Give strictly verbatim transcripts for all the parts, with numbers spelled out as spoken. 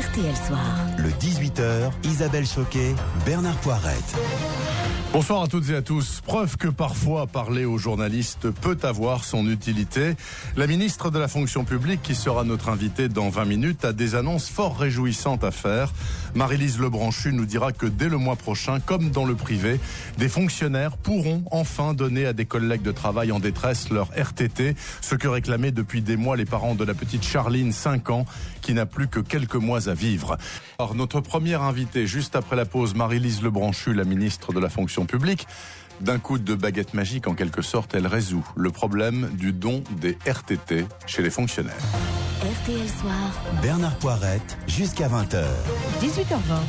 R T L Soir. Le dix-huit heures, Isabelle Choquet, Bernard Poirette. Bonsoir à toutes et à tous. Preuve que parfois parler aux journalistes peut avoir son utilité. La ministre de la fonction publique, qui sera notre invitée dans vingt minutes, a des annonces fort réjouissantes à faire. Marie-Lise Lebranchu nous dira que dès le mois prochain, comme dans le privé, des fonctionnaires pourront enfin donner à des collègues de travail en détresse leur R T T, ce que réclamaient depuis des mois les parents de la petite Charline, cinq ans, qui n'a plus que quelques mois à vivre. Alors, notre première invitée, juste après la pause, Marie-Lise Lebranchu, la ministre de la fonction publique. D'un coup de baguette magique, en quelque sorte, elle résout le problème du don des R T T chez les fonctionnaires. R T L Soir. Bernard Poirette, jusqu'à vingt heures. dix-huit heures vingt.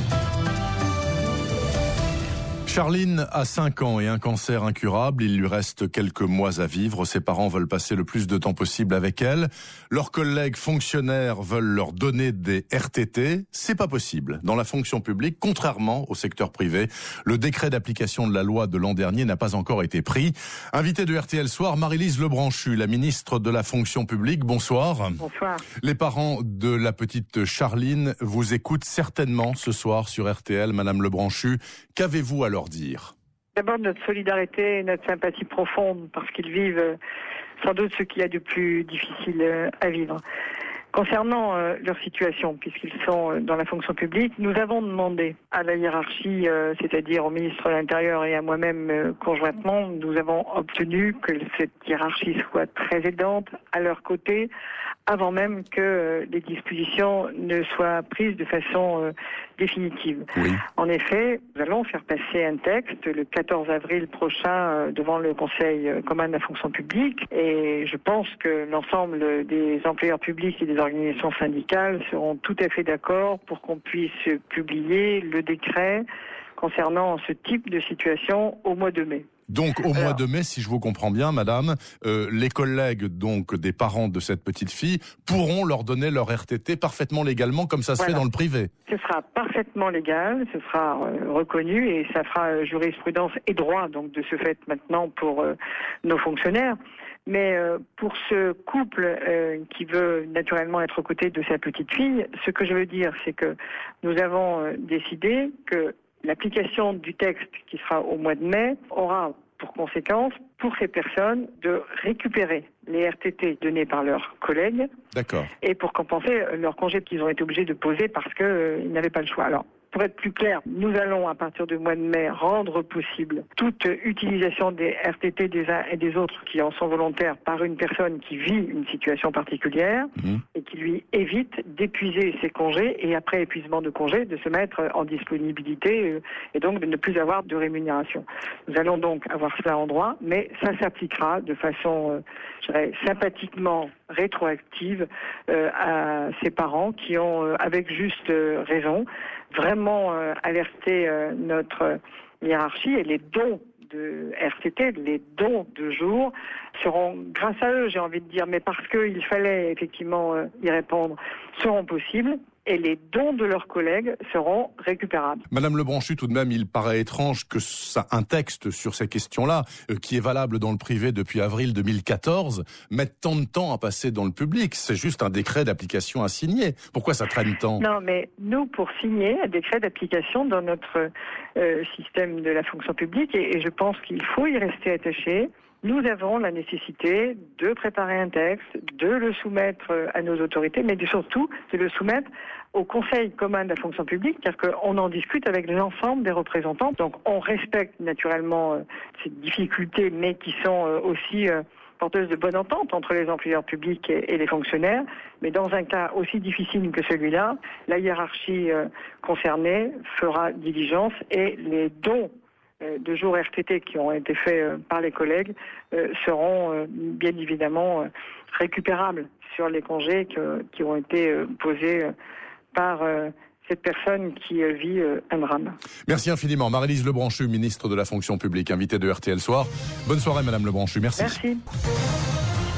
Charline a cinq ans et un cancer incurable. Il lui reste quelques mois à vivre. Ses parents veulent passer le plus de temps possible avec elle. Leurs collègues fonctionnaires veulent leur donner des R T T. C'est pas possible. Dans la fonction publique, contrairement au secteur privé, le décret d'application de la loi de l'an dernier n'a pas encore été pris. Invitée de R T L Soir, Marie-Lise Lebranchu, la ministre de la fonction publique. Bonsoir. Bonsoir. Les parents de la petite Charline vous écoutent certainement ce soir sur R T L. Madame Lebranchu, qu'avez-vous à leur dire? D'abord, notre solidarité et notre sympathie profonde, parce qu'ils vivent sans doute ce qu'il y a de plus difficile à vivre. Concernant euh, leur situation, puisqu'ils sont dans la fonction publique, nous avons demandé à la hiérarchie, euh, c'est-à-dire au ministre de l'Intérieur et à moi-même euh, conjointement, nous avons obtenu que cette hiérarchie soit très aidante à leur côté, avant même que euh, les dispositions ne soient prises de façon euh, définitive. Oui. En effet, nous allons faire passer un texte le quatorze avril prochain euh, devant le Conseil euh, commun de la fonction publique, et je pense que l'ensemble des employeurs publics et des organisations syndicales seront tout à fait d'accord pour qu'on puisse publier le décret concernant ce type de situation au mois de mai. Donc au Alors, mois de mai, si je vous comprends bien, madame, euh, les collègues donc des parents de cette petite fille pourront leur donner leur R T T parfaitement légalement, comme ça se voilà. fait dans le privé. Ce sera parfaitement légal, ce sera euh, reconnu et ça fera euh, jurisprudence et droit donc de ce fait maintenant pour euh, nos fonctionnaires. Mais euh, pour ce couple euh, qui veut naturellement être aux côtés de sa petite fille, ce que je veux dire, c'est que nous avons euh, décidé que l'application du texte qui sera au mois de mai aura pour conséquence, pour ces personnes, de récupérer les R T T donnés par leurs collègues. D'accord. Et pour compenser leur congé qu'ils ont été obligés de poser parce qu'ils euh, n'avaient pas le choix. Alors, pour être plus clair, nous allons, à partir du mois de mai, rendre possible toute utilisation des R T T des uns et des autres qui en sont volontaires par une personne qui vit une situation particulière mmh. et qui lui évite d'épuiser ses congés et après épuisement de congés, de se mettre en disponibilité et donc de ne plus avoir de rémunération. Nous allons donc avoir cela en droit, mais ça s'appliquera de façon, je dirais, sympathiquement rétroactive euh, à ces parents qui ont, euh, avec juste euh, raison, vraiment euh, alerté euh, notre hiérarchie et les dons de R T T, les dons de jour seront, grâce à eux, j'ai envie de dire, mais parce qu'il fallait effectivement euh, y répondre, seront possibles. Et les dons de leurs collègues seront récupérables. Madame Lebranchu, tout de même, il paraît étrange que ça, un texte sur ces questions-là, euh, qui est valable dans le privé depuis avril deux mille quatorze, mette tant de temps à passer dans le public. C'est juste un décret d'application à signer. Pourquoi ça traîne tant? Non, mais nous, pour signer un décret d'application dans notre euh, système de la fonction publique, et, et je pense qu'il faut y rester attaché, nous avons la nécessité de préparer un texte, de le soumettre à nos autorités, mais surtout de le soumettre au Conseil commun de la fonction publique, car qu'on en discute avec l'ensemble des représentants. Donc on respecte naturellement euh, ces difficultés, mais qui sont euh, aussi euh, porteuses de bonne entente entre les employeurs publics et, et les fonctionnaires. Mais dans un cas aussi difficile que celui-là, la hiérarchie euh, concernée fera diligence et les dons de jours R T T qui ont été faits par les collègues euh, seront euh, bien évidemment euh, récupérables sur les congés que, qui ont été euh, posés euh, par euh, cette personne qui euh, vit euh, un drame. Merci infiniment. Marie-Lise Lebranchu, ministre de la fonction publique, invitée de R T L Soir. Bonne soirée Madame Lebranchu, merci. Merci.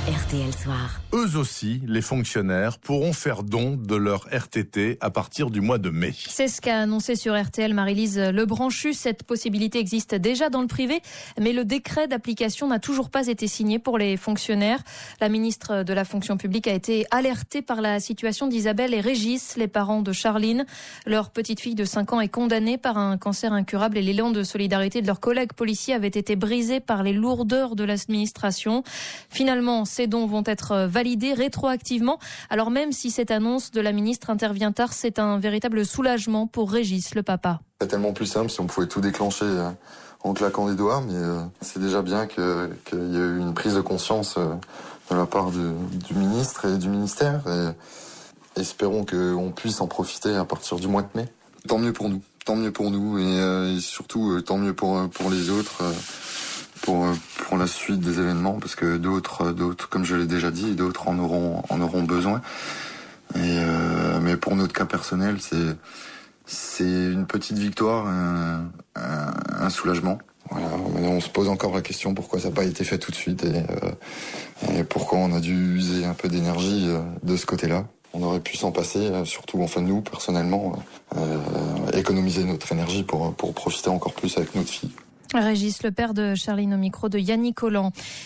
R T L Soir. Eux aussi, les fonctionnaires, pourront faire don de leur R T T à partir du mois de mai. C'est ce qu'a annoncé sur R T L Marie-Lise Lebranchu. Cette possibilité existe déjà dans le privé, mais le décret d'application n'a toujours pas été signé pour les fonctionnaires. La ministre de la fonction publique a été alertée par la situation d'Isabelle et Régis, les parents de Charline. Leur petite fille de cinq ans est condamnée par un cancer incurable et l'élan de solidarité de leurs collègues policiers avait été brisé par les lourdeurs de l'administration. Finalement, ces dons vont être validés rétroactivement. Alors même si cette annonce de la ministre intervient tard, c'est un véritable soulagement pour Régis, le papa. C'est tellement plus simple si on pouvait tout déclencher euh, en claquant des doigts, mais euh, c'est déjà bien que, qu'il y ait eu une prise de conscience euh, de la part de, du ministre et du ministère. Et espérons qu'on puisse en profiter à partir du mois de mai. Tant mieux pour nous, tant mieux pour nous et, euh, et surtout euh, tant mieux pour, pour les autres. Euh, Pour, pour la suite des événements, parce que d'autres, d'autres, comme je l'ai déjà dit, d'autres en auront, en auront besoin. Et euh, mais pour notre cas personnel, c'est, c'est une petite victoire, un, un, un soulagement. Voilà, on se pose encore la question pourquoi ça n'a pas été fait tout de suite et, euh, et pourquoi on a dû user un peu d'énergie de ce côté-là. On aurait pu s'en passer, surtout enfin nous personnellement, euh, économiser notre énergie pour, pour profiter encore plus avec notre fille. Régis, le père de Charline, au micro de Yannick Collant.